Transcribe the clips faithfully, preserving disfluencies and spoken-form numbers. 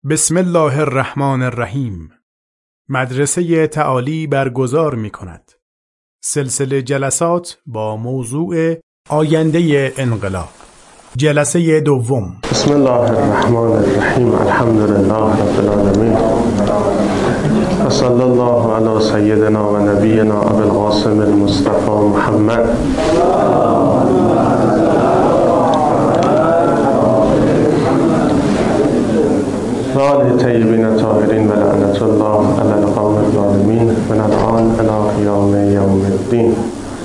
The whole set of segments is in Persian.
بسم الله الرحمن الرحیم. مدرسه تعالی برگزار می کند سلسله جلسات با موضوع آینده انقلاب. جلسه دوم. بسم الله الرحمن الرحیم. الحمد لله رب العالمین و صلی الله علی سیدنا و نبینا ابی القاسم المصطفى محمد و آله طیبین الطاهرین و لعنت الله علی القوم الظالمین من الان الی قیام یوم الدین.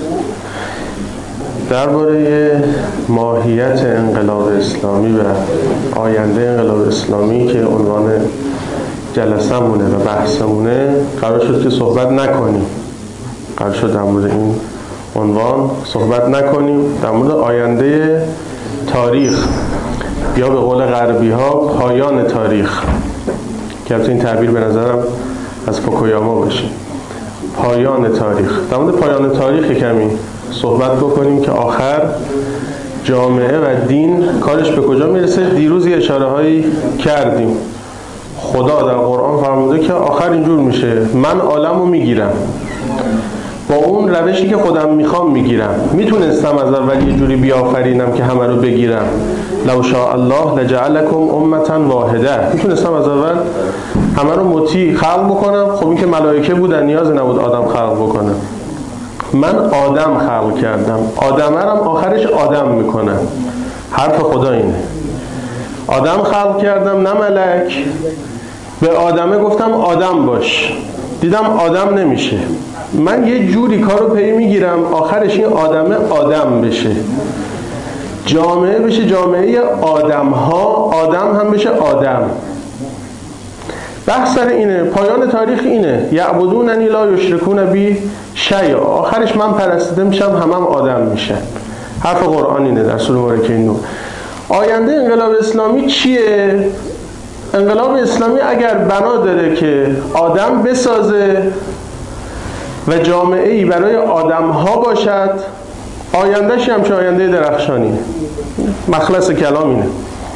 درباره ماهیت انقلاب اسلامی و آینده انقلاب اسلامی که عنوان جلسه‌مونه و بحثمونه قرار شد که صحبت نکنیم. قرار شد در مورد این عنوان صحبت نکنیم، در مورد آینده تاریخ یا به قول غربی ها پایان تاریخ، که البته این تعبیر به نظرم از فوکویاما باشه. پایان تاریخ. در مورد پایان تاریخ کمی صحبت بکنیم که آخر جامعه و دین کارش به کجا میرسه. دیروز یه اشاره هایی کردیم. خدا در قرآن فرموده که آخر اینجور میشه، من عالمو میگیرم، با اون روشی که خودم میخوام میگیرم. میتونستم از اول یه جوری بیافرینم که همه رو بگیرم، لو شاء الله لجعلکم امة واحده. میتونستم از اول همه رو مطیع خلق بکنم. خب این که ملائکه بودن نیازی نبود آدم خلق بکنم. من آدم خلق کردم، آدمه رم آخرش آدم میکنم. حرف خدا اینه. آدم خلق کردم نه ملک. به آدمه گفتم آدم باش، دیدم آدم نمیشه. من یه جوری کارو پی میگیرم آخرش این آدمه آدم بشه، جامعه بشه جامعه آدم ها، آدم هم بشه آدم. بحث سر اینه. پایان تاریخ اینه. یعبدوننی لا یشرکون بی شیئا. آخرش من پرستیده میشم، همم هم آدم میشن. حرف قرآن اینه در سوره مبارکه نور. آینده انقلاب اسلامی چیه؟ انقلاب اسلامی اگر بنا داره که آدم بسازه و جامعه‌ای برای آدم ها باشد، آیندهش همچون آینده درخشانیه. مخلص کلام اینه.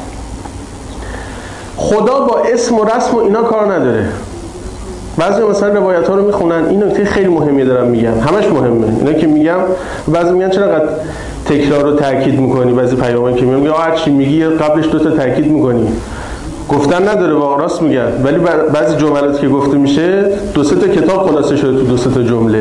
خدا با اسم و رسم و اینا کار نداره. بعضی مثلا روایت ها رو میخونن. این نکته خیلی مهمیه دارم میگم، همش مهمه اینا که میگم. بعضی میگن چرا قد تکرار رو تاکید میکنی؟ بعضی پیامایی که میگن هر چی میگی قبلش دو تا تاکید میکنی. گفتن نداره، واقعا راست میگن، ولی بعضی جملاتی که گفته میشه دو سه تا کتاب خلاصه شده تو دو سه تا جمله.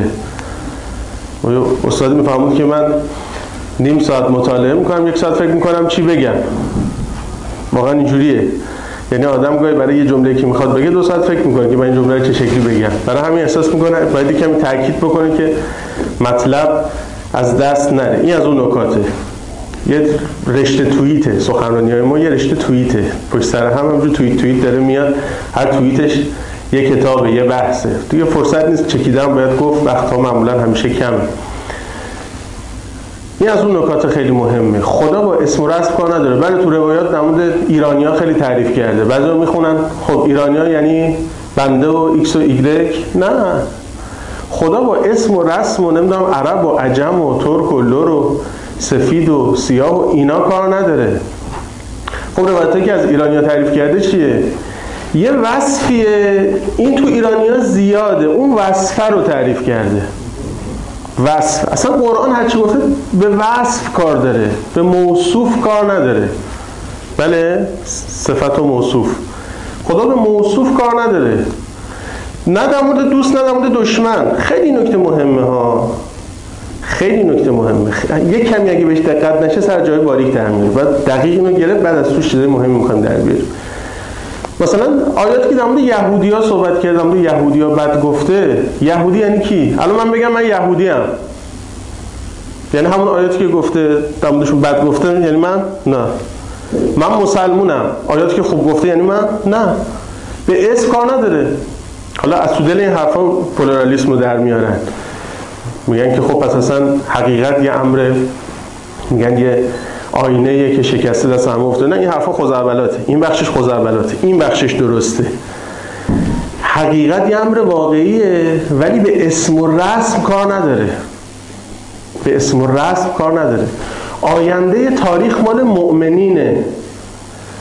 استاد میفهمون که من نیم ساعت مطالعه میکنم، یک ساعت فکر میکنم چی بگم. واقعا اینجوریه. یعنی آدم گاهی برای یه جمله‌ای که میخواد بگه دو ساعت فکر میکنه که من این جمله رو چه شکلی بگم. برای همین احساس میکنه باید کمی تاکید بکنه که مطلب از دست نره. این از اون نکاته. یه رشته توییته سخنرانی‌های ما، یه رشته توییته پشت سر هم همونجور توییت توییت داره میاد. هر توییتش یه کتابه، یه بحثه. دیگه فرصت نیست چکیدن باید گفت، وقت‌ها معمولا همیشه کمه. این از اون نکات خیلی مهمه. خدا با اسم و رسم کار نداره. بعد تو روایات در مورد ایرانی‌ها خیلی تعریف کرده. بعضیا میخونن خب ایرانی‌ها یعنی بنده و ایکس و ایگرگ. نه، خدا با اسم و رسم و نمیدونم عرب و عجم و ترک و لور و سفید و سیاه و اینا کار نداره. خب روایتی که از ایرانی‌ها تعریف کرده چیه؟ یه وصفیه. این تو ایرانی‌ها زیاده. اون وصفه رو تعریف کرده. وصف. اصلا قرآن هر چی گفته به وصف کار داره، به موصوف کار نداره. بله، صفت و موصوف. خدا به موصوف کار نداره. نه در مورد دوست، نه در مورد دشمن. خیلی نکته مهمه ها. خیلی نکته مهمه. یک کمی اگه بهش دقت نشه سر جای باریک در میاره. بعد دقیق اینو گرفت، بعد از توش چیزای مهمی می‌خوایم در بیاریم. مثلا آیاتی که در مورد یهودی‌ها صحبت کرد، در مورد یهودی‌ها بد گفته. یهودی یعنی کی؟ الان من بگم من یهودی ام، یعنی همون آیاتی که گفته در موردشون بد گفته یعنی من؟ نه. من مسلمونم، آیاتی که خوب گفته یعنی من؟ نه. به اسم کار نداره. حالا از تو دل این حرفا پلورالیسم رو در میارن. میگن که خب پس اصلا حقیقت یه امر، میگن یه آینه‌ایه که شکسته دست هم افتاده. نه، این حرفا خزعبلاته. این بخشش خزعبلاته، این بخشش درسته. حقیقت یه امر واقعیه ولی به اسم و رسم کار نداره. به اسم و رسم کار نداره. آینده تاریخ مال مؤمنینه.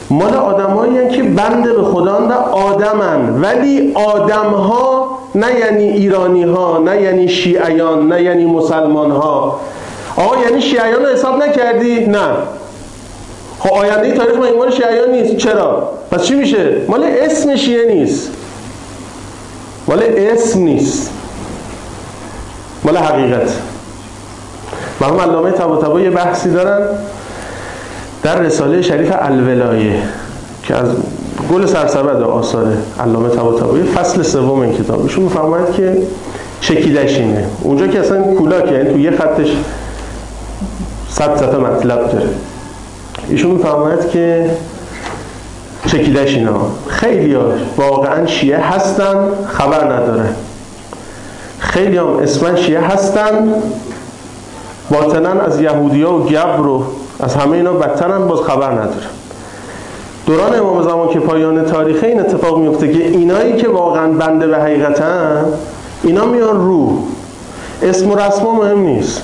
مال آدمایی هستند که بنده به خدا و آدمن، ولی آدمها نه یعنی ایرانی ها، نه یعنی شیعیان، نه یعنی مسلمان ها. آقا یعنی شیعیان رو حساب نکردی؟ نه. خب آینده تاریخ ما ایمان شیعیان نیست. چرا؟ پس چی میشه؟ مال اسم شیعه نیست، مال اسم نیست، مال حقیقت. مرحوم علامه طباطبایی یه بحثی دارن در رساله شریف الولایه که از گل سرسبد آثار علامه طباطبایی فصل سوم این کتاب، ایشون میفرماید که چکیدش اینه، اونجا که اصلا کولاک، یعنی تو یه خطش صد صفحه مطلب داره، ایشون میفرماید که چکیدش اینا خیلی ها واقعا شیعه هستن خبر نداره، خیلی هم اسمن شیعه هستن باطنن از یهودی ها و گبر و از همه اینا بدترن باز خبر نداره. دوران امام زمان که پایان تاریخه این اتفاق میفته که اینایی که واقعا بنده به حقیقتن اینا میان رو، اسم و رسما مهم نیست.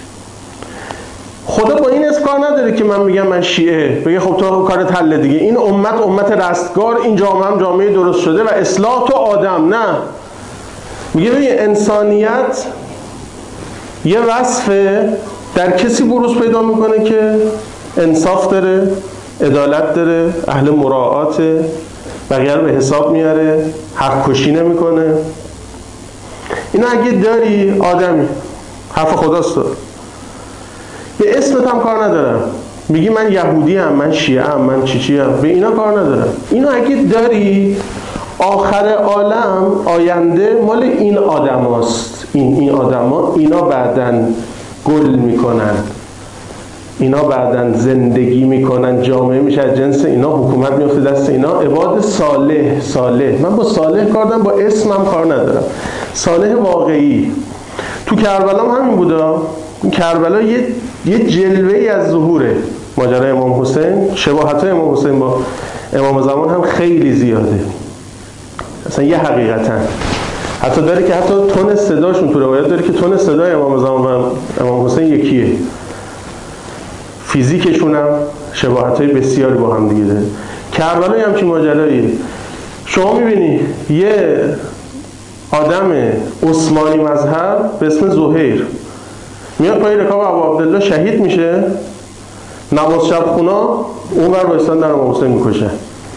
خدا با این اسم کار نداره که من میگم من شیعه بگه خب تو کارت حل دیگه، این امت امت رستگار، این جامعه هم جامعه درست شده و اصلاح تو آدم. نه، میگه ببین انسانیت یه وصفه در کسی بروز پیدا میکنه که انصاف داره، عدالت داره، اهل مراعاته، بقیه رو به حساب میاره، حق کشی نمیکنه. اینا اگه داری آدمی، حرف خداست، به اسمت هم کار ندارم، میگی من یهودی هم، من شیعه هم، من چی چی هم، به اینا کار ندارم. اینا اگه داری آخر عالم آینده مال این آدم هاست. این این آدم ها اینا بعدن گل میکنن، اینا بعدن زندگی میکنن، جامعه میشه از جنس اینا، حکومت میفته دست اینا. عباد صالح، صالح من با صالح کار دارم، با اسمم کار ندارم، صالح واقعی. تو کربلا هم همین بوده. کربلا یه یه جلوه‌ای از ظهوره ماجرای امام حسین. شباهت‌های امام حسین با امام زمان هم خیلی زیاده، اصلا یه حقیقتا حتی داره که حتی تون صداشون تو روایت داره که تون صدای امام زمان و امام حسین یکیه، فیزیکشون هم شباهت‌های بسیاری با هم دیگه داره. کربلا هم چی ماجراییه. شما می‌بینی یه آدم عثمانی مذهب به اسم زهیر میاد پای رکاب ابو عبدالله شهید میشه، نماز شب خونا اون ور بایستان در امام حسین میکشه.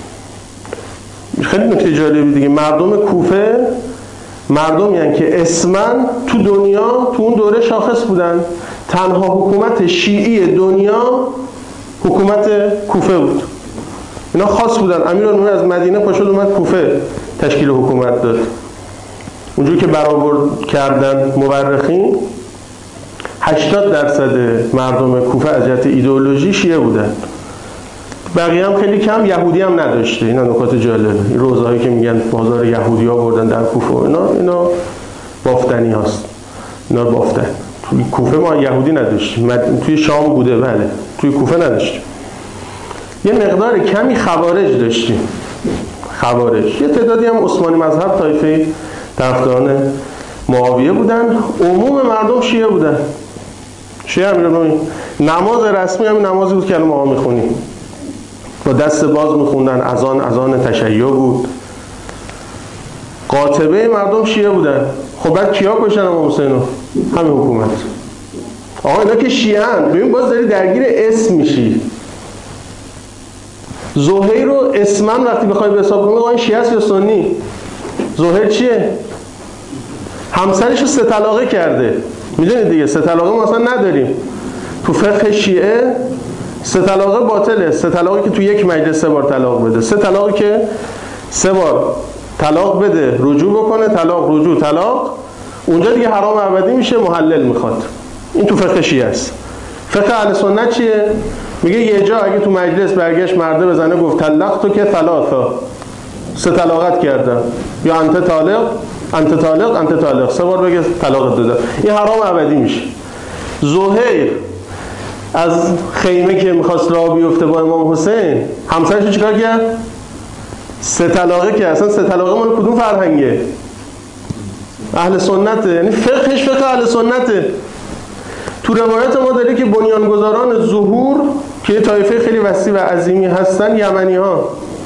خیلی نکته جالبی دیگه، مردم کوفه مردمی هستند که اسمن تو دنیا تو اون دوره شاخص بودن. تنها حکومت شیعی دنیا حکومت کوفه بود، اینا خاص بودن. امیرالمومنین از مدینه پاشد اومد کوفه تشکیل حکومت داد. اونجوری که برآورد کردن مورخین هشتاد درصد مردم کوفه از جهت ایدئولوژی شیعه بودن، بقیه هم خیلی کم. یهودی هم نداشته. اینا نکات جالبه. این روزهایی که میگن بازار یهودی ها بردن در کوفه، اینا اینا بافتنی هست، اینا بافتن. توی کوفه ما یهودی نداشتیم، توی شام بوده بله، توی کوفه نداشتیم. یه مقدار کمی خوارج داشتیم، خوارج. یه تعدادی هم عثمانی مذهب طایفه طرفداران معاویه بودن. عموم مردم شیعه بودن. شیعه امیرالمومنین. نماز رسمی هم نمازی بود که الان ما میخونیم، با دست باز میخوندن، اذان اذان تشیع بود. قاطبه مردم شیعه بودن. خب بعد کیا کشتن امام حسین رو؟ همین حکومت. آقا اینا که شیعه ان، ببین باز داری درگیر اسم میشی. زهیر رو اسمن وقتی بخوای به حساب کنی، آقا این شیعه است یا سنی؟ زهیر چیه؟ همسرش رو سه طلاقه کرده. میدونید دیگه سه طلاقه ما اصلا نداریم تو فقه شیعه. سه طلاقه باطله. سه طلاقی که تو یک مجلس سه بار طلاق بده، سه طلاقی که سه بار طلاق بده رجوع بکنه، طلاق رجوع طلاق، اونجا دیگه حرام ابدی میشه، محلل میخواد. این تو فقه شیعه است. فقه اهل سنت چیه؟ میگه یه جا اگه تو مجلس برگشت مرده بزنه گفت طلقتو که ثلاثا، سه طلاقت کردم، یا انت طالق انت طالق انت طالق، سه بار بگه طلاق داده، این حرام ابدی میشه. زهیر از خیمه که میخواست راه بیفته با امام حسین، همسرش چیکار کرد؟ سه طلاقه که اصلا سه طلاقه مال کدوم فرهنگه؟ اهل سنته، یعنی فقهش فقه اهل سنته. تو روایت ما داره که بنیانگذاران ظهور که یه طایفه خیلی وسیع و عظیمی هستن، یمنی ها.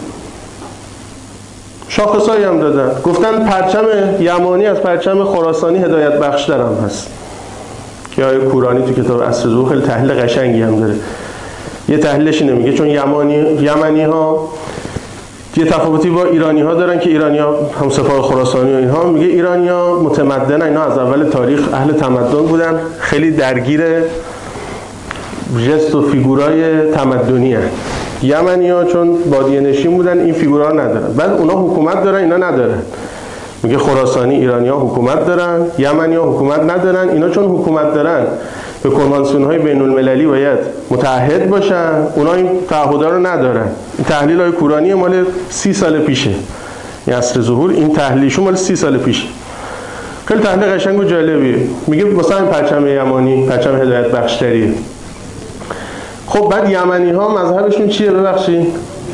شاخصایی هم دادن، گفتن پرچم یمانی از پرچم خراسانی هدایت بخشتر هم هست. که آیه کورانی تو کتاب عصر ظهور خیلی تحلیل قشنگی هم داره. یه تحلیلش اینه، میگه چون یمانی یمنی ها یه تفاوتی با ایرانی ها دارن که ایرانی ها هم سپاه خراسانی و اینها، میگه ایرانی ها متمدن، اینا از اول تاریخ اهل تمدن بودن، خیلی درگیر جست و فیگورای تمدنی هست. یمنی ها چون بادیه نشین بودن این فیگورا ندارن. بعد اونا حکومت دارن، اینا ندارن. میگه خراسانی ایرانی ها حکومت دارن، یمنی ها حکومت ندارن. اینا چون حکومت دارن به کنوانسیون های بین المللی باید متعهد باشن، اونا این تعهدها رو ندارن. این تحلیل های کورانی مال سی سال پیشه، این عصر ظهور این تحلیلشون مال سی سال پیشه. خیلی تحلیل قشنگ و جالبیه. میگه مثلا پرچم یمانی پرچم هدایت بخشتریه. خب بعد یمنی ها مذهبشون چیه؟ ببخشید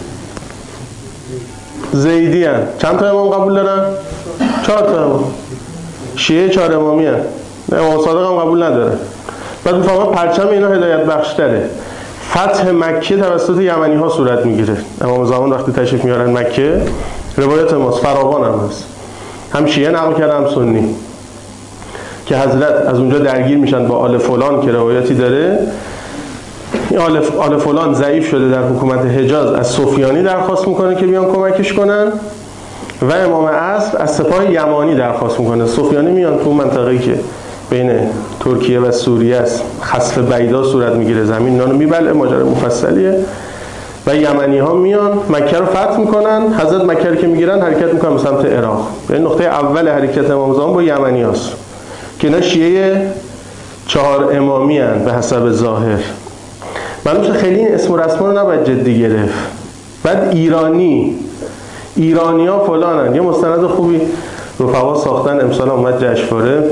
زیدی هن. چند تا امام قبول دارن؟ چهار تا امام. شیعه چهار امامی هن. امام صادق هم قبول نداره. بعد میفهمه پرچم اینا هدایت بخشتره. فتح مکه توسط یمنی ها صورت میگیره. امام زمان وقتی تشریف میارن مکه، روایت ماست، فراوان هم هست، هم شیعه نقل کرده هم سنی، که حضرت از اونجا درگیر میشن با آل فلان که روایتی داره. این آل, آل فلان ضعیف شده در حکومت حجاز، از سفیانی درخواست میکنه که بیان کمکش کنن و امام عصر از سپاه یمانی درخواست میکنه. سفیانی میان تو منطقه‌ای که بین ترکیه و سوریه است، خسف بیدا صورت میگیره، زمین نانو میبلعه، ماجرا مفصلیه. و یمنی ها میان مکه رو فتح میکنن. حضرت مکه رو که میگیرن حرکت میکنن به سمت عراق. این نقطه اول حرکت امام زمان با یمنی هاست که اینا شیعه چهار امامی هن به حسب ظاهر. معلومه خیلی این اسم و رسما رو نباید جدی گرفت. بعد ایرانی ایرانی ها فلانن. یه مستند خوبی رفقا ساختن، امسال اومد جشنواره،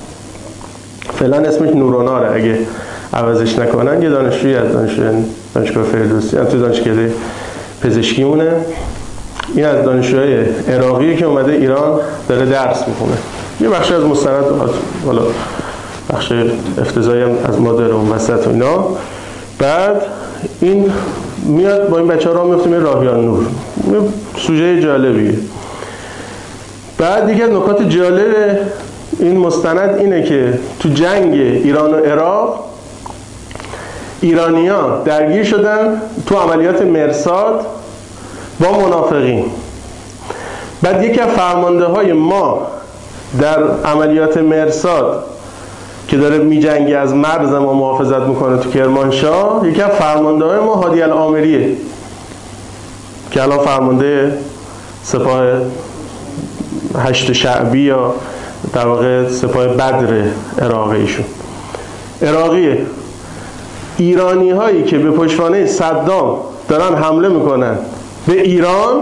فعلا اسمش نوروناره، اگه عوضش نکنن. یه دانشجویی از دانشجوی دانشگاه فردوسی، تو دانشگاه پزشکی مونه. این از دانشجوهای عراقیه که اومده ایران داره درس میخونه. یه بخش از مستند، حالا بخش افتضاحی هم از ما داره اون وسط و اینا. بعد این میاد با این بچه ها را میفتیم راهیان نور، سوژه جالبیه. بعد دیگه نکات جالب این مستند اینه که تو جنگ ایران و عراق ایرانی‌ها درگیر شدن تو عملیات مرصاد با منافقین. بعد یکی از فرمانده های ما در عملیات مرصاد که داره میجنگه از مرز ما محافظت میکنه تو کرمانشاه، یکی از فرمانده های ما هادی العامریه که الان فرمانده سپاه هشت شعبی یا در واقع سپاه بدر عراقی ایشون عراقیه. ایرانی هایی که به پشتوانه صدام دارن حمله میکنن به ایران،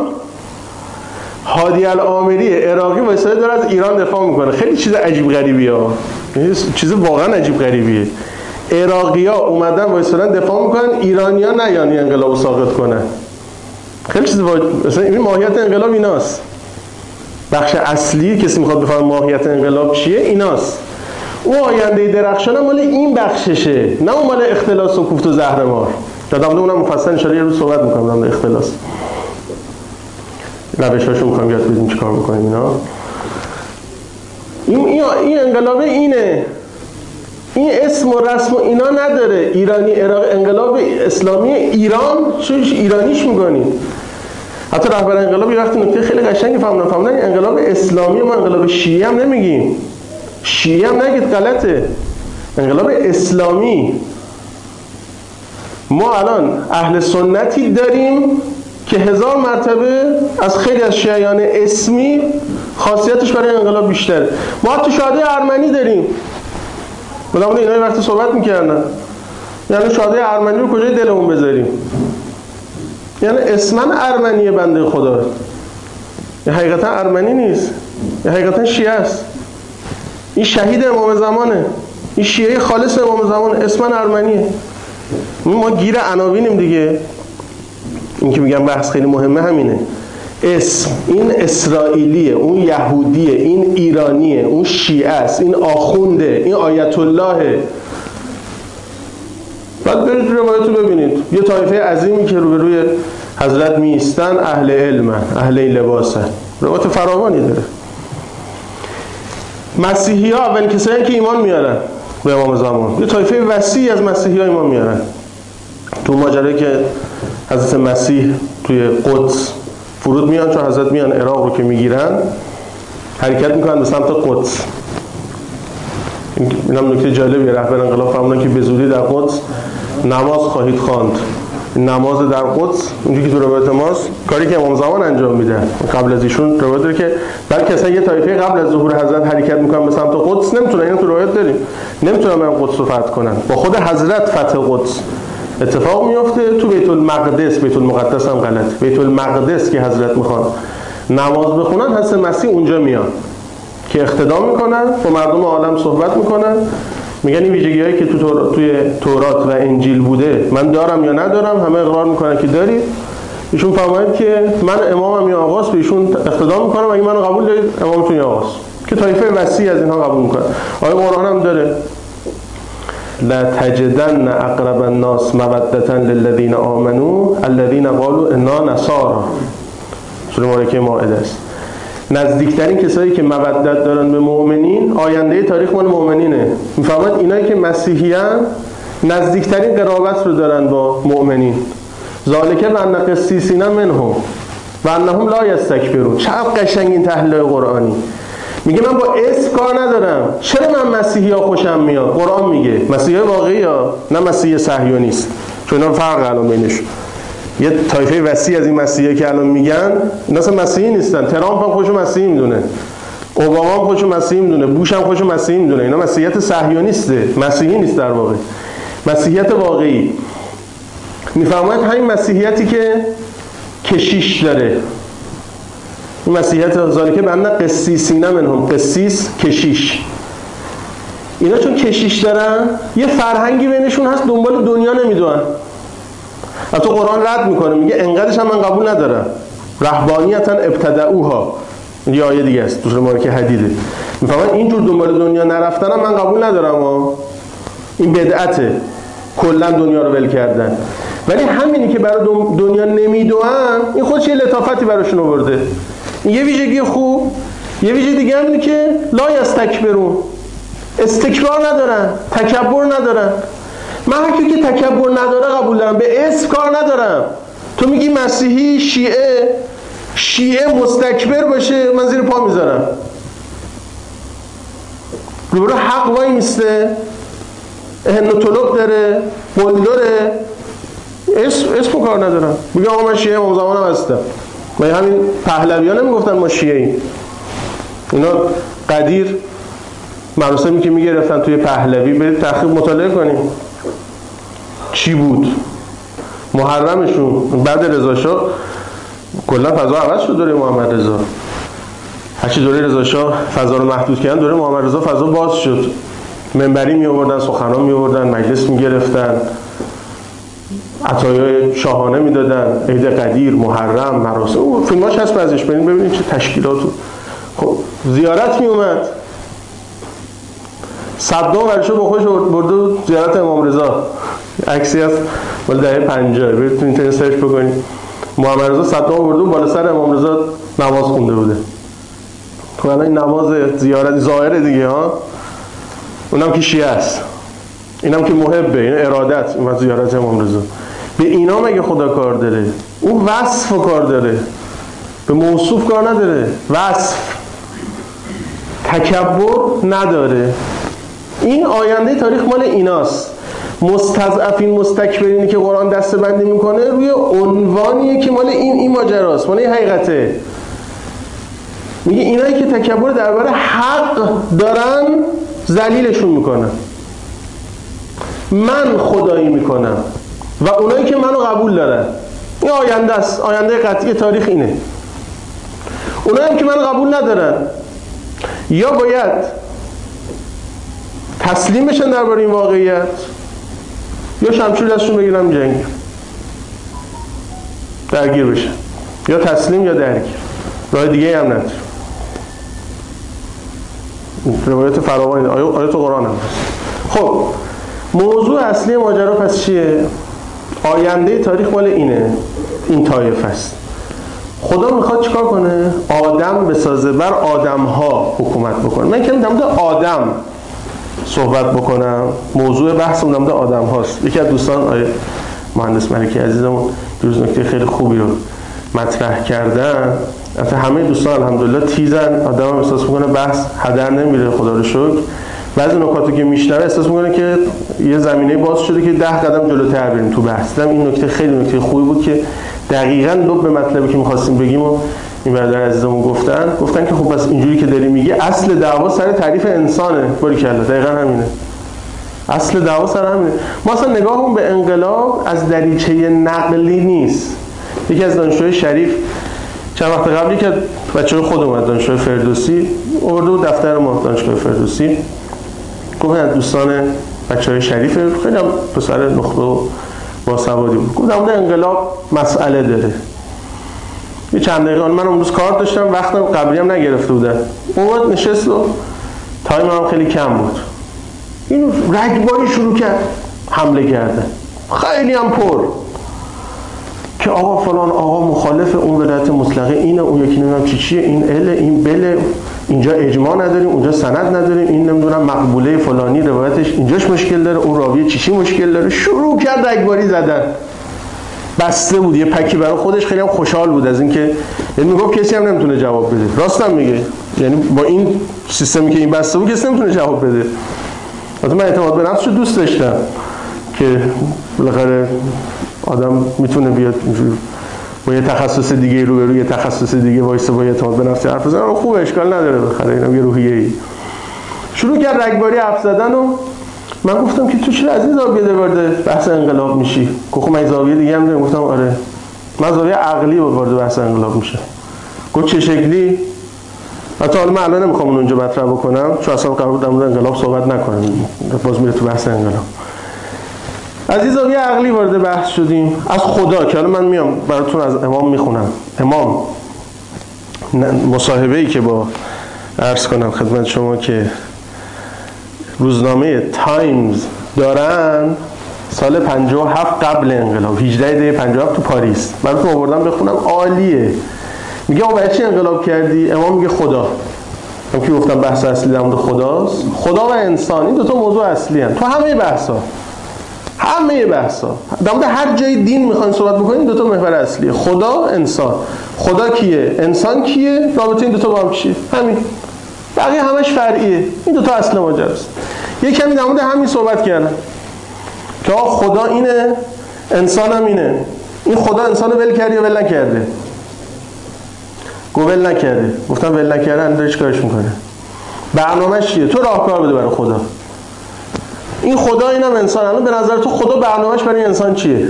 هادی العامری عراقی وایساده داره از ایران دفاع میکنه. خیلی چیز عجیب غریبیه ها، چیز واقعا عجیب غریبیه. عراقی ها اومدن وایسادن دفاع میکنن، ایرانی ها نیان انقلابو ساقط کنن. خیلی چیز واقعا، مثلا این ماهیت انقلاب ایناست. بخش اصلی کسی میخواد بفهمه ماهیت انقلاب چیه ایناست. اون آینده درخشان مال این بخششه، نه اون مال اختلاس و کوفت و زهرمار. دادم اونم مفصل ان شاءالله یه روز صحبت میکنم در اختلاس. روشاشو میخوام یاد بدیم چیکار میکنیم اینا. این این انقلاب اینه. این اسم و رسم و اینا نداره. ایرانی عراق، انقلاب اسلامی ایران، چوش ایرانیش میگنیم. حتی رهبر انقلاب یه وقتی نکته خیلی قشنگی فهمیدن، فهمیدن انقلاب اسلامی، ما انقلاب شیعی هم نمیگیم. شیعی هم نگید غلطه. انقلاب اسلامی. ما الان اهل سنتی داریم که هزار مرتبه از خیلی از شیعیان اسمی خاصیتش برای انقلاب بیشتره. ما حتی شهدای ارمنی داریم. بلامون اینا یه وقتی صحبت میکردن، یعنی شهدای ارمنی رو کجای دلمون بذاریم؟ یعنی اسماً ارمنیه بنده خدا، یعنی حقیقتا ارمنی نیست، یعنی حقیقتا شیعه است. این شهید امام زمانه، این شیعه خالص امام زمانه، اسماً ارمنیه. ما گیر عناوینیم دیگه. این که میگم بحث خیلی مهمه همینه. اسم، این اسرائیلیه، اون یهودیه، این ایرانیه، اون شیعه است، این آخونده، این آیت الله. بعد برید روایت رو ببینید، یه طایفه عظیمی که روبروی حضرت میستن اهل علم، اهل لباسن، روایت فراوانی داره. مسیحی ها اولین کسایی که ایمان میارن به امام زمان، یه طایفه وسیعی از مسیحی ها ایمان میارن. تو ماجرایی که حضرت مسیح توی قدس فرود میان، چون حضرت میان عراق رو که میگیرن حرکت میکنن به سمت قدس. این هم نکته جالبیه، رهبر انقلاب فرمودن که به زودی در قدس نماز خواهید خواند. نماز در قدس اونجوری که تو روایت ماست کاری که امام زمان انجام میده. قبل از ایشون روایت داره که بلکه اصلا یه طایفه قبل از ظهور حضرت حرکت میکنن به سمت قدس، نمیتونن، اینو تو روایت داریم، نمیتونن برن قدس رو فتح کنن. با خود حضرت فتح قدس اتفاق میفته. تو بیت المقدس، بیت المقدس هم غلط، بیت المقدس که حضرت میخوان نماز بخونن، حضرت مسیح اونجا میان که اقتدا میکنن، با مردم عالم صحبت میکنن، میگن این ویژگی‌هایی که تو تور... توی تورات و انجیل بوده من دارم یا ندارم، همه اقرار میکنن که دارید. ایشون فرمایید که من امامم یا آقاست، به ایشون اقتدا میکنم، اگه منو قبول دارید امامتون یا آقاست، که طایفه وسیع از اینها قبول میکنن. آیه قرآن هم داره لا تجدن اقرب الناس مودة للذین آمنوا الذین قالوا انا نصارى، سوره مبارکه مائده است. نزدیکترین کسایی که مودت دارن به مؤمنین، آینده تاریخ مال مؤمنینه. میفهمید اینایی که مسیحیان نزدیکترین قرابت رو دارن با مؤمنین. ذالک بان قسیسین منهم و انهم لا یستکبرون. چقدر قشنگ این تحلیل قرآنی. میگه من با اسم کار ندارم. چرا من مسیحی ها خوشم میاد؟ قرآن میگه مسیحی واقعی ها، نه مسیحی صهیونیست، چون اینا فرق الان بینش. یه طایفه وسیع از این مسیحی که الان میگن اینا اصلا مسیحی نیستن. ترامپ هم خودشو مسیحی میدونه، اوباما هم خودشو مسیحی میدونه، بوش هم خودشو مسیحی میدونه. اینا مسیحیت صهیونیسته، مسیحی نیست در واقع. مسیحیت واقعی میفهمید همین مسیحیتی که کشیش داره، این مسیحیت ذالکه بنا قسیسین منهم، قسیس کشیش. اینا چون کشیش دارن یه فرهنگی بینشون هست، دنبال دنیا نمیدونن. حتی قرآن رد میکنه، میگه انقدرش هم من قبول ندارم. رهبانیتا ابتدعوها، یه آیه دیگه است تو سوره مبارکه حدیده. میفهمن اینجور دنبال دنیا نرفتنم من قبول ندارم ها. این بدعته، کلا دنیا رو ول کردن. ولی همینی که برای دنیا نمیدونن این خودش یه لطافتی براشون آورده. یه ویژگی خوب، یه ویژگی دیگه هم اینه که لا یستکبرون، استکبار ندارن، تکبر ندارن. من هر کی که تکبر نداره قبول دارم، به اسم کار ندارم. تو میگی مسیحی، شیعه، شیعه مستکبر باشه من زیر پا میذارم، روبرو حق وای میسته، اهن و طلق داره، بلداره، اسم اسم کار ندارم. میگه آقا من شیعه امام زمانم هستم. من همین پهلوی ها نمیگفتن ما شیعه ایم؟ اینا قدیر مراسمی که میگرفتن توی پهلوی، برید تحقیق مطالعه کنیم چی بود محرمشون. بعد رضا شاه کلا فضا عوض شد، دوره محمد رضا. هرچی دوره رضا شاه فضا رو محدود کردن، دوره محمد رضا فضا باز شد. منبری می آوردن، سخنان می آوردن، مجلس می گرفتن، عطایای شاهانه می دادن، عید قدیر، محرم، مراسم. او فیلماش هست بعضیش، برید ببینید چه تشکیلاتو. خب زیارت می اومد، صدام ورشو با خودش برده زیارت امام رضا. عکسی هست مال دهه پنجاه، برید تو اینترنت سرچ بکنید. محمد رضا صدام برده بالا سر امام رضا نماز خونده بوده. خب الان این نماز زیارت ظاهره دیگه ها، اونم که شیعه است، اینم که محبه، این ارادت، این زیارت امام رضا. به اینا مگه خدا کار داره؟ اون وصف کار داره، به موصوف کار نداره. وصف، تکبر نداره. این آینده تاریخ مال ایناست. مستضعفین مستکبرینی که قرآن دسته بندی میکنه روی عنوانیه که مال این این ماجراست، مال این حقیقته. میگه اینایی که تکبر درباره حق دارن ذلیلشون میکنن، من خدایی میکنم و اونایی که منو قبول دارن. این آینده است، آینده قطعی تاریخ اینه. اونایی هم که منو قبول ندارن یا باید تسلیم بشن درباره این واقعیت یا شمشیر دستشون بگیرن جنگ درگیر بشن، یا تسلیم یا درگیر، راه دیگه هم نداره. روایت فراوانی آیات قرآن هم هست. خب موضوع اصلی ماجرا پس چیه؟ آینده تاریخ مال اینه، این طایفه است. خدا میخواد چیکار کنه؟ آدم بسازه، بر آدم‌ها حکومت بکنه. من کمی در مورد آدم صحبت بکنم. موضوع بحثم در مورد آدم هاست. یکی از دوستان آیه مهندس ملکی عزیزمون روز نکته خیلی خوبی رو مطرح کردن. البته همه دوستان الحمدلله تیزن، آدم هم احساس میکنه بحث هدر نمیره، خدا رو شکر. بعضی نکاتی که میشنوه احساس میکنه که یه زمینه باز شده که ده قدم جلوتر بریم تو بحث. این نکته خیلی نکته خوبی بود که دقیقاً لب مطلبی که می‌خواستیم بگیم و این برادر عزیزمون گفتن گفتن که خب پس اینجوری که داری میگی اصل دعوا سر تعریف انسانه. باریکلا، دقیقاً همینه. اصل دعوا سر همینه. ما اصلا نگاهمون به انقلاب از دریچه نقلی نیست. یکی از دانشجوی شریف چند وقت قبلی که بچه‌های خود اومد، دانشجوی فردوسی آورده بود دفتر ما، دانشگاه فردوسی، گفتن دوستان بچه‌های شریف خیلی هم پسر نخبه و باسوادی بود. گفتم اون انقلاب مسئله داره. یه چند دقیقه من اون روز کار داشتم، وقتم قبلی هم نگرفته بودن. اومد نشست و تایم هم خیلی کم بود. اینو رگباری شروع کرد حمله کرده. خیلی هم پر. که آقا فلان آقا مخالف اون ولایت مطلقه اینه، اون یکی نمیدونم چی چیه، این اله، این بله، اینجا اجماع نداریم، اونجا سند نداریم، این نمیدونم مقبوله فلانی روایتش اینجاش مشکل داره، اون راوی چی چی مشکل داره. شروع کرد رگباری زدن. بسته بود یه پکی برای خودش، خیلی هم خوشحال بود از اینکه یعنی میگفت کسی هم نمیتونه جواب بده. راستم میگه، یعنی با این سیستمی که این بسته بود کسی نمیتونه جواب بده. البته من اعتماد به نفسشو دوست داشتم که بالاخره آدم میتونه بیاد با یه تخصص دیگه رو به روی تخصص دیگه وایسه با اعتماد به نفس حرف بزنه. خوبه، اشکال نداره، بالاخره اینم یه روحیه‌ای. شروع کرد رگباری حرف زدن و من گفتم که تو چرا از این زاویه وارد بحث انقلاب میشی؟ گفت من زاویه دیگه هم دارم. گفتم آره، من زاویه عقلی وارد بحث انقلاب میشه. گفت چه شکلی؟ حتی حالا من الان نمیخوام اونجا مطرح بکنم چون اصلا قرار بود در مورد انقلاب صحبت نکنیم، باز میره تو بحث انقلاب. از این زاویه عقلی وارد بحث شدیم از خدا، که حالا من میام براتون از امام میخونم. امام مصاحبه‌ای که با عرض کنم خدمت شما که روزنامه تایمز دارن سال پنجاه و هفت قبل انقلاب، هجده دی پنجاه و هفت تو پاریس، براتون آوردم بخونم، عالیه. میگه آقا برای چی انقلاب کردی؟ امام میگه خدا. من که گفتم بحث اصلی در مورد خداست. خدا و انسان این دو تا موضوع اصلی هستند تو همه بحثا. همه بحثا در مورد هر جای دین میخواین صحبت بکنین دو تا محور اصلیه، خدا، انسان. خدا کیه؟ انسان کیه؟ رابطه این دو تا با هم چیه؟ همین. بقیه همش فرعیه. این دو تا اصل ماجراست. یه کمی در مورد همین صحبت کردم که آقا خدا اینه، انسان هم اینه. این خدا انسان رو ول کرده یا ول نکرده؟ گفت ول نکرده. گفتم ول نکرده اندازه چیکارش میکنه؟ برنامه‌اش چیه؟ تو راهکار بده برای خدا. این خدا اینم انسان. الان به نظر تو خدا برنامه‌اش برای انسان چیه؟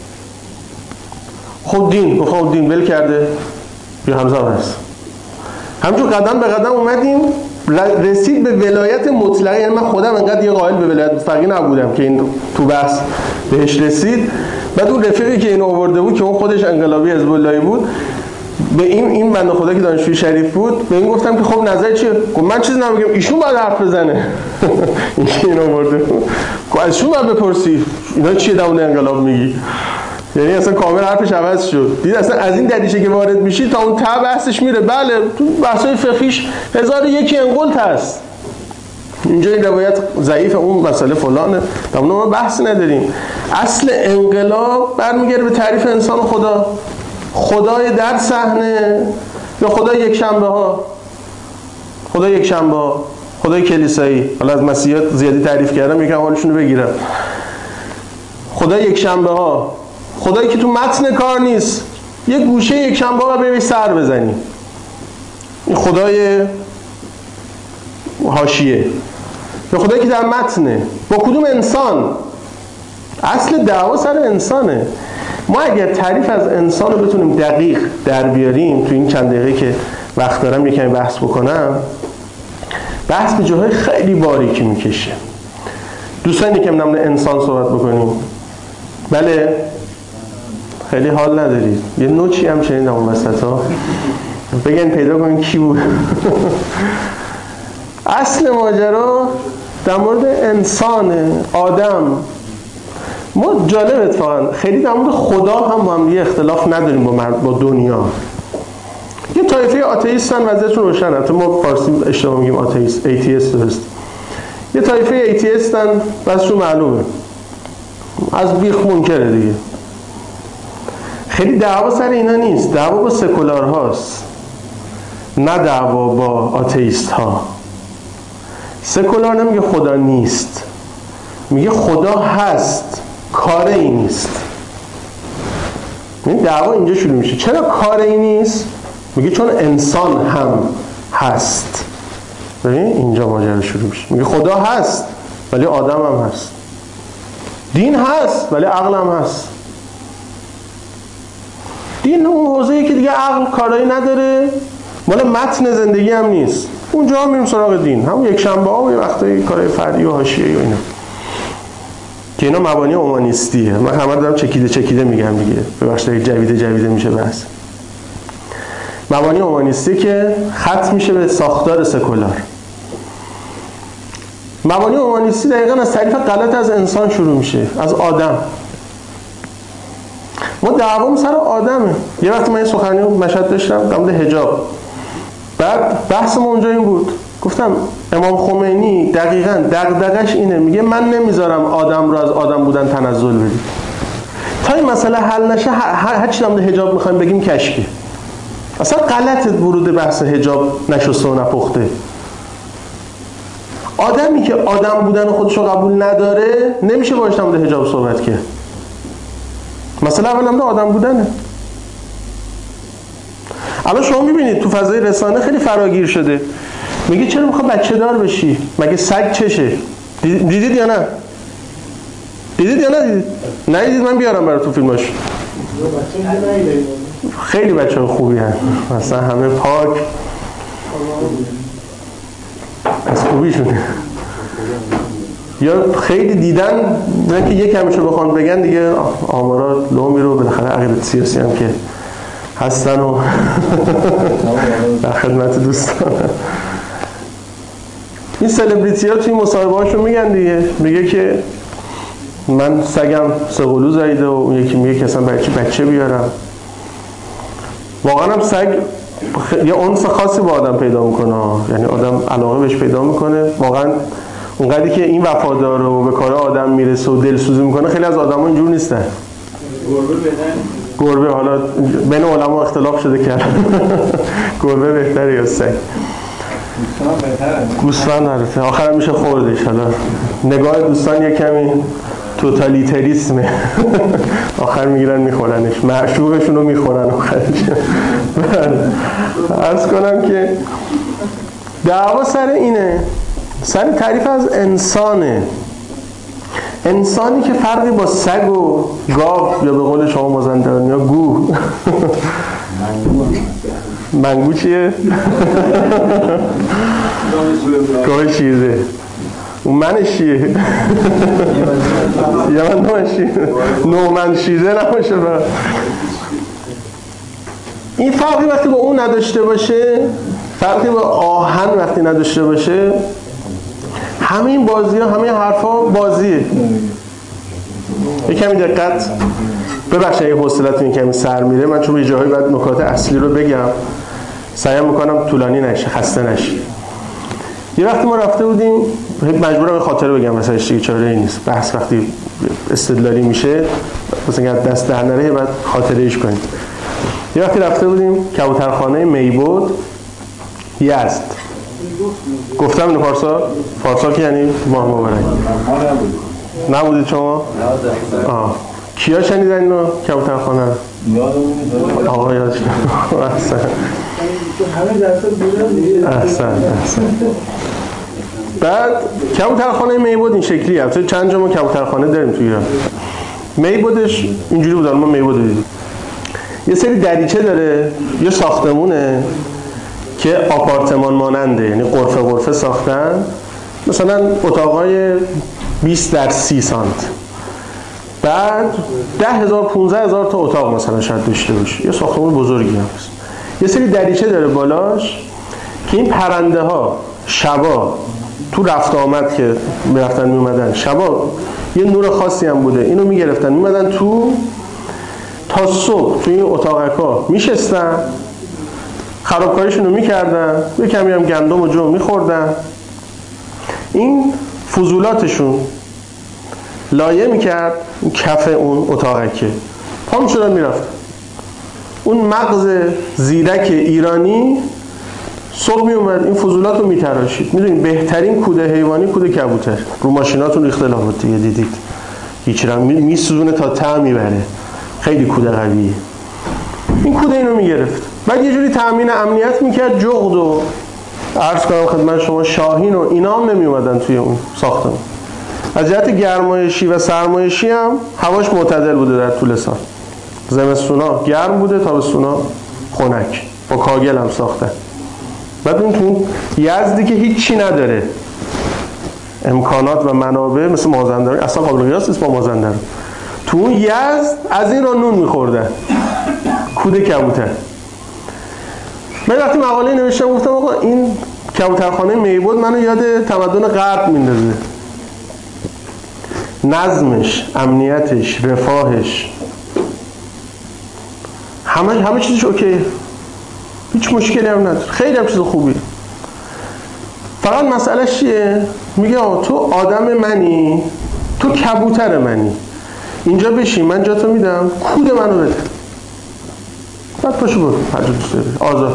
خود دین. گفت خود دین ول کرده یا همزمان هست. همچون قدم به قدم اومدیم رسید به ولایت مطلقه. یعنی من خودم انقدر یه قائل به ولایت مطلقه نبودم که این تو بحث بهش رسید. بعد اون رفیقی که اینو آورده بود که اون خودش انقلابی حزب اللهی بود، به این این بنده خدا که دانشجوی شریف بود، به این گفتم که خب نظر چیه؟ گفت من چیزی نمیگم، ایشون باید حرف بزنه. این که اینو آورده بود گفت ازشون باید بپرسی اینا چیه در مورد انقلاب میگی. یعنی اصلا کامل حرفش عوض شد. دید اصلا از این دریچه که وارد میشی تا اون ته بحثش میره. بله تو بحث‌های فقهیش هزار و یکی انقلت هست. اینجا این روایت ضعیف، اون مسئله فلانه، در اون بحث نداریم. اصل انقلاب برمیگره به تعریف انسان و خدا. خدای در صحنه یا خدای یک شنبه ها؟ خدای یک شنبه ها، خدای کلیسایی. حالا از مسیحیات زیادی تعریف کردم، یکم حالشون رو بگیرم. خدای یک شنبه ها، خدایی که تو متن کار نیست، یه گوشه یک شنبه ها بهش سر بزنی. این خدای حاشیه. یا خدایی که در متنه. با کدوم انسان؟ اصل دعوا سر انسانه. ما اگر تعریف از انسان رو بتونیم دقیق در بیاریم، تو این چند دقیقه که وقت دارم یکمی بحث بکنم، بحث به جاهای خیلی باریکی میکشه. دوستان یکم نمونه انسان صحبت بکنیم. بله خیلی حال ندارید. یه نوچی هم شنیدم اون وسط ها، بگن پیدا کنین کی بود. اصل ماجرا در مورد انسان آدم. ما جالب اتفاقا خیلی در مورد خدا هم با هم دیگه اختلاف نداریم با, با دنیا. یه طایفه آتئیستن، وضعیتشون روشنه. البته ما فارسی اشتباه میگیم آتئیست، ایتیست درست. یه طایفه ایتیستن، وضعشون معلومه، از بیخ منکره دیگه. خیلی دعوا سر اینا نیست، دعوا با سکولار هاست، نه دعوا با آتئیست ها. سکولار نمیگه خدا نیست، میگه خدا هست، کار این نیست. این دعوا اینجا شروع میشه. چرا کار این نیست؟ میگه چون انسان هم هست. ببین اینجا ماجرا شروع میشه. میگه خدا هست ولی آدم هم هست، دین هست ولی عقل هم هست. دین اون حوزه‌ای که دیگه عقل کارایی نداره، مال متن زندگی هم نیست. اونجا هم میریم سراغ دین، همون یک شنبه ها و یه وقتایی کارهای فردی و حاشیه‌ای و اینا که اینا مبانی اومانیستیه. من همه دارم چکیده چکیده میگم دیگه، ببخشید جویده جویده میشه بحث. مبانی اومانیستی که ختم میشه به ساختار سکولار. مبانی اومانیستی دقیقاً از تعریف غلط از انسان شروع میشه، از آدم. ما دعوام سر آدمه. یه وقتی من یه سخنرانی مشهد داشتم در مورد حجاب، بعد بحث ما اونجا این بود، گفتم امام خمینی دقیقاً دغدغش اینه، میگه من نمیذارم آدم رو از آدم بودن تنزل بدید. تا این مسئله حل نشه هر چی در مورد حجاب میخوایم بگیم کشکه. اصلا غلط ورود بحث حجاب نشسته و نپخته. آدمی که آدم بودن خودش رو قبول نداره نمیشه باهاش در مورد حجاب صحبت کرد. مثلا اول هم آدم بودنه. الان شما میبینید تو فضای رسانه خیلی فراگیر شده، میگه چرا میخوای بچه دار بشی؟ مگه سگ چشه؟ دیدید یا نه؟ دیدید یا نه دیدید؟ ندیدید من بیارم براتون فیلماش. خیلی بچه ها خوبی هست، مثلا همه پاک از خوبیشونه. یا خیلی دیدن نه که یک کمشو بخوان بگن دیگه آمارات لو میرو، بالاخره عقیدت سیاسی هم که هستن و در خدمت دوستان. این سلبریتی ها توی مصاحبه هاشون میگن دیگه، میگه که من سگم سقلو زایده و اون یکی میگه که اصلا بچه بچه بیارم. واقعا هم سگ یه انس خاصی با آدم پیدا میکنه، یعنی آدم علاقه بهش پیدا میکنه. واقعا اونقدری که این وفادار و به کار آدم میرسه و دلسوزی میکنه، خیلی از آدم ها اینجور نیستن. گربه بدن گربه، حالا بین علما اختلاف شده که گربه بهتره یا سگ؟ گوسفند نرفته آخرم میشه خوردش. حالا نگاه دوستان یه کمی توتالیتریسمه، آخر میگیرن میخورنش، معشوقشون رو میخورن آخرش. عرض کنم که دعوا سر اینه، سر تعریف از انسانه. انسانی که فرقی با سگ و گاو یا به قول شما مازندرانی ها گو منگو چیه؟ گاه شیرده. اون منش چیه؟ یا من نومن شیرده نومن شیرده نباشه. این فرقی وقتی با اون نداشته باشه، فرقی با آهن وقتی نداشته باشه، همه این بازی ها همه حرف ها بازیه. یک کمی دقت ببخشید یه حوصلتون این کمی سر میره، من چون یه جاهایی باید نکات اصلی رو بگم، سعی میکنم طولانی نشه، خسته نشه. یه وقتی ما رفته بودیم، مجبورم یه خاطره بگم مثلا دیگه چاره ای نیست، بحث وقتی استدلالی میشه مثلا دست در نره بعد خاطره ایش کنیم. یه وقتی رفته بودیم کبوترخانه میبود یزد. گفتم اینو پارسال؟ پارسال که یعنی ماه مبارک. نبودید شما؟ آه. کیا شنیدن اینو کبوترخانه رو؟ یادمون آقا یادش احسن احسن احسن. بعد کبوترخانه میبود این شکلی هست، چند جا ما کبوترخانه داریم توی ایران. میبودش اینجوری بود، ما میبود دیدیم یه سری دریچه داره، یه ساختمونه که آپارتمان ماننده، یعنی غرفه غرفه ساختن، مثلا اتاقای بیست در سی سانت، بعد ده هزار پونزده هزار تا اتاق مثلا شاید داشته باشه، یه ساختمان بزرگی هست. یه سری دریچه داره بالاش که این پرنده ها شبا تو رفت آمد که میرفتن میومدن شبا یه نور خاصی هم بوده، اینو میگرفتن میومدن تو، تا صبح تو این اتاقکا میشستن خرابکاریشون رو میکردن، یه کمی هم گندم و جو میخوردن، این فضولاتشون لایه میکرد کف اون اتاقکه، پا میشدن میرفتن. اون مغز زیرک ایرانی صبح می اومد این فضولات رو میتراشید. میدونید بهترین کوده حیوانی کوده کبوتر. رو ماشیناتون اختلافات دیگه دیدید، هیچ رم میسوزونه تا ته میبره، خیلی کوده قویه. این کوده اینو میگرفت، بعد یه جوری تامین امنیت میکرد. جغد و عرض کنم خدمت شما شاهین و اینا هم نمی اومدن توی اون ساختمان. از جهت گرمایشی و سرمایشی هم هواش معتدل بوده در طول سال. زمستونا گرم بوده، تابستونا خنک، با کاگل هم ساختن. بعد اون تو یزدی که هیچی نداره، امکانات و منابع مثل مازندران اصلا قابل قیاس نیست با مازندران، تو اون یزد از این را نون میخوردن، کوده کبوتر. من وقتی مقاله نوشتم گفتم آقا این کبوترخانه میبود منو یاد تمدن غرب میندازه، نظمش، امنیتش، رفاهش، همه همه چیزش اوکی، هیچ مشکلی هم نداره، خیلی هم چیز خوبی. فقط مسئله چیه؟ میگه تو آدم منی، تو کبوتر منی، اینجا بشین من جا تو میدم، کود منو بده، بعد پاشو برو هر جا دوست داری، آزاد.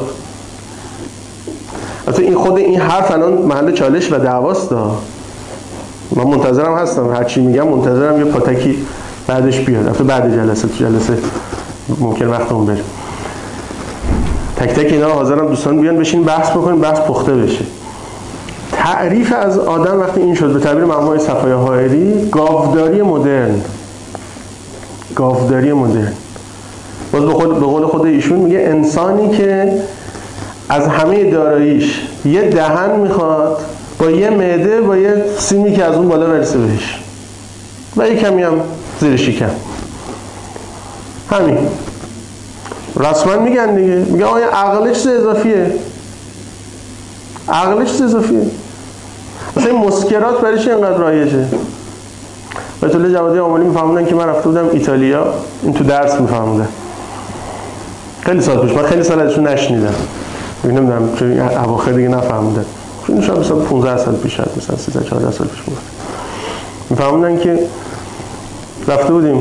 البته این خود این حرف الان محل چالش و دعواست. من منتظرم هستم، هر چی میگم منتظرم یه پاتکی بعدش بیاد. البته بعد جلسه، تو جلسه ممکن وقتمون بره. تک تک اینا حاضرم دوستان بیان بشین بحث بکنیم، بحث پخته بشه. تعریف از آدم وقتی این شد، به تعبیر مرحوم صفای حائری، گاوداری مدرن. گاوداری مدرن. باز به خود به قول خود ایشون میگه انسانی که از همه داراییش یه دهن میخواد با یه معده با یه سیمی که از اون بالا برسه بهش و یه کمی هم زیر شکم. همین. رسما میگن دیگه، میگن آیا عقل چیز اضافیه؟ عقل چیز اضافیه؟ مثلا این مسکرات برای چی اینقدر رایجه؟ به طول جوادی آمولی میفهموندن که من رفته بودم ایتالیا، این تو درس میفهموندن خیلی سال پیش، من خیلی سال ازشون نشنیدم، نمیدونم چون اواخر دیگه نفهموندن، چون شاید مثلا پانزده سال پیش، مثلا سیزده چهارده سال پیش بود، میفهموندن که رفته بودیم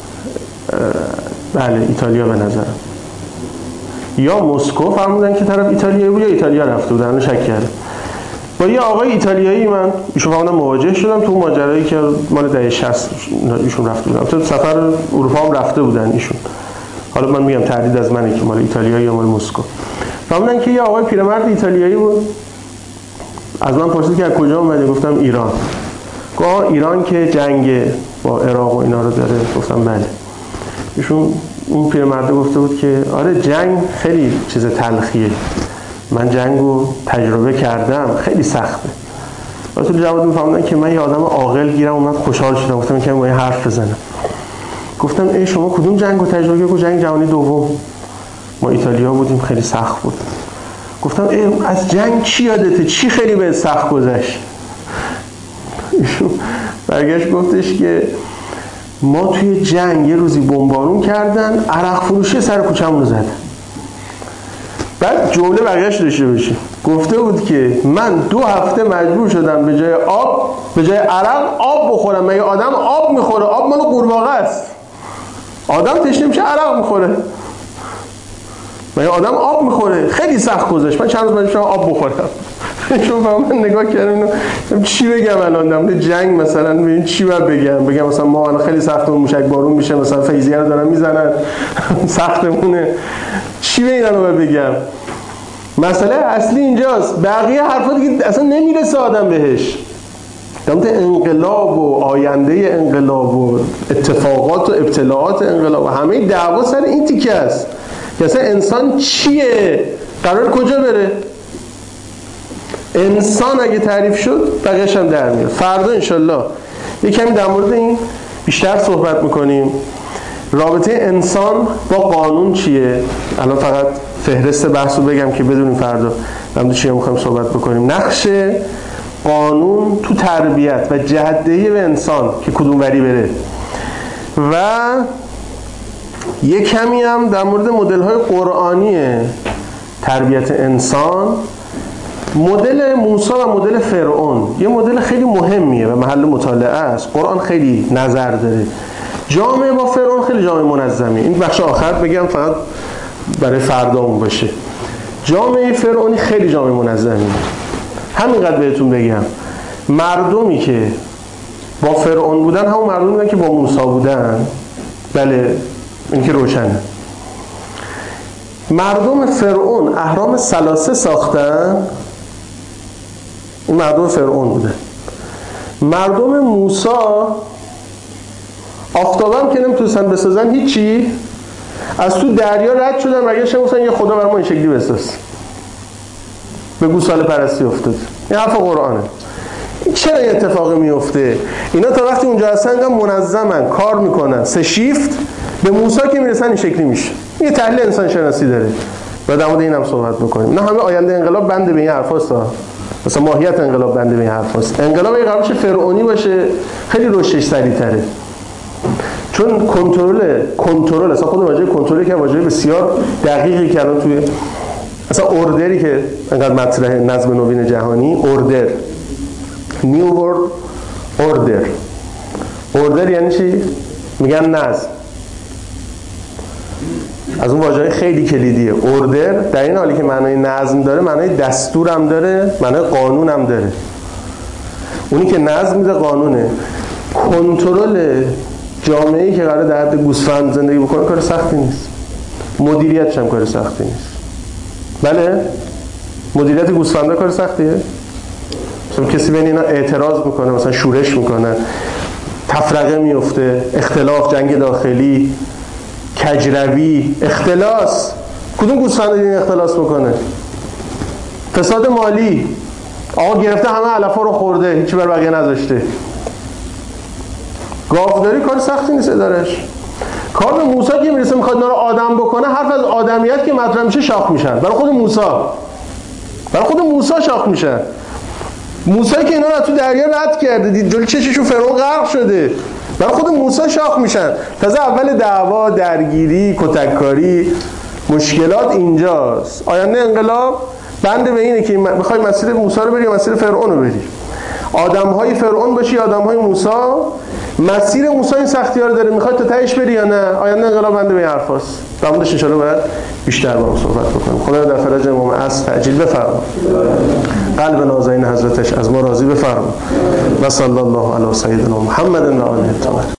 بله ایتالیا، به نظرم یا مسکو فرمودن که طرف ایتالیایی بود یا ایتالیا رفته بودن، من شک کردم. با یه آقای ایتالیایی من ایشون فهمیدم مواجه شدم تو ماجرایی که مال دهه شصت ایشون رفته بودن، تو سفر اروپا هم رفته بودن ایشون، حالا من میگم تردید از منه که مال ایتالیا یا مال مسکو. فرمودن که یه آقای پیرمرد ایتالیایی بود، از من پرسید که از کجا اومدی؟ گفتم ایران. گفت ایران که جنگ با عراق و اینا رو داره؟ گفتم بله. ایشون اون پیرمرد گفته بود که آره جنگ خیلی چیز تلخیه، من جنگو تجربه کردم، خیلی سخته. واسه جواب میفهمدن که من یه آدم عاقل گیرم اومد، خوشحال شدم، گفتم که من یه حرف بزنم. گفتم ای شما کدوم جنگو تجربه کردید؟ جنگ جهانی دوم، ما ایتالیا بودیم، خیلی سخت بود. گفتم ای از جنگ چی یادته؟ چی خیلی بهت سخت گذشت؟ ایشون برگشت گفتش که ما توی جنگ یه روزی بمبارون کردن، عرق فروشی سر کوچه‌مون رو زدن. بعد جمله برگشت داشته باشه، گفته بود که من دو هفته مجبور شدم به جای آب، به جای عرق آب بخورم. مگه آدم آب میخوره؟ آب مال قورباغه است. آدم تشنه میشه عرق میخوره. مگه آدم آب میخوره؟ خیلی سخت گذشت. من چند روز مجبور شدم آب بخورم. چون من نگاه کردم اینو چی بگم الان در مورد جنگ، مثلا ببین چی باید بگم؟ بگم مثلا ما الان خیلی سختمون موشک بارون میشه، مثلا فیضیه رو دارن میزنن سختمونه، چی به اینا رو بگم؟ مسئله اصلی اینجاست، بقیه حرفا دیگه اصلا نمیرسه آدم بهش. در مورد انقلاب و آینده انقلاب و اتفاقات و ابتلاعات انقلاب و همه دعوا سر این تیکه است که اصلا انسان چیه، قرار کجا بره. انسان اگه تعریف شد بقیه‌اش هم در میاد. فردا انشالله یک کمی در مورد این بیشتر صحبت میکنیم. رابطه انسان با قانون چیه؟ الان فقط فهرست بحث رو بگم که بدونیم فردا در مورد چی میخوایم صحبت بکنیم. نقش قانون تو تربیت و جهت‌دهی به انسان که کدوم وری بره، و یک کمی هم در مورد مدل‌های قرآنی تربیت انسان. مدل موسی و مدل فرعون یه مدل خیلی مهمیه و محل مطالعه است. قرآن خیلی نظر داره. جامعه با فرعون خیلی جامعه منظمی. این بخش آخر بگم فقط برای فردامون باشه. جامعه فرعونی خیلی جامعه منظمی. همینقدر بهتون بگم، مردمی که با فرعون بودن همون مردمی بودن که با موسی بودن. بله، این که روشنه. مردم فرعون اهرام ثلاثه ساختن، این مردم فرعون بودن. مردم موسی آفتابم که نمیتونستن بسازن، هیچی، از تو دریا رد شدن برگشتن گفتن یه خدا بر ما این شکلی بساز. به گوساله پرستی افتاد. این حرف قرآنه. چرا این اتفاقی میفته؟ اینا تا وقتی اونجا هستن انقدر منظمن، کار میکنن، سه شیفت، به موسی که میرسن این شکلی میشه. یه تحلیل انسان شناسی داره و در مورد اینم صحبت بکنیم. نه همه آینده انقلاب بنده به این حرفاست ها. مثلا ماهیت انقلاب بنده به این حرفاست. انقلاب اگه قرار بشه فرعونی باشه خیلی رشدش سریع‌تره. چون کنترل کنترل اصلا خود واژه کنترل که واژه بسیار دقیقی که الان توی اصلا اوردری که انقدر مطرحه، نظم نوین جهانی، اوردر، نیو ورلد اوردر. اوردر یعنی چی؟ میگن نظم. از اون واژه‌های خیلی کلیدیه. اوردر در این حالی که معنای نظم داره، معنای دستور هم داره، معنای قانون هم داره. اونی که نظم میده قانونه. کنترل جامعه‌ای که قراره در حد گوسفند زندگی بکنه کار سختی نیست. مدیریتش هم کار سختی نیست. بله؟ مدیریت گوسفندا کار سختیه؟ مثلا کسی بین اینا اعتراض میکنه، مثلا شورش میکنه، تفرقه میفته، اختلاف، جنگ داخلی، کجروی، اختلاس. کدوم گوسفند این اختلاس میکنه؟ فساد مالی. آقا گرفته همه علفا رو خورده، هیچی بر بقیه نذاشته. گاوداری کار سختی نیست ادارش. کار به موسی که میرسه میخواد اینا رو آدم بکنه، حرف از آدمیت که مطرح میشه شاخ میشن. برای خود موسی برای خود موسی شاخ میشن. موسی که اینا رو تو دریا رد کرده، دید جلوی چششون فرعون غرق شده، برای خود موسی شاخ میشن. تازه اول دعوا، درگیری، کتککاری، مشکلات اینجاست. آینده انقلاب بنده به اینه که میخوای مسیر موسی رو بری یا مسیر فرعون رو بری. آدم‌های فرعون باشی یا آدم‌های موسی. مسیر موسی این سختی‌ها رو داره، میخواد تا تهش بری یا نه. آینده انقلاب بنده به این حرفاست. در موردش ان شاء الله باید بیشتر با هم صحبت بکنیم. خدا در فرج امام عصر تعجیل بفرما. قلب نازنین حضرتش از ما راضی بفرما. و صلی الله علی سیدنا محمد و آله الطاهرین.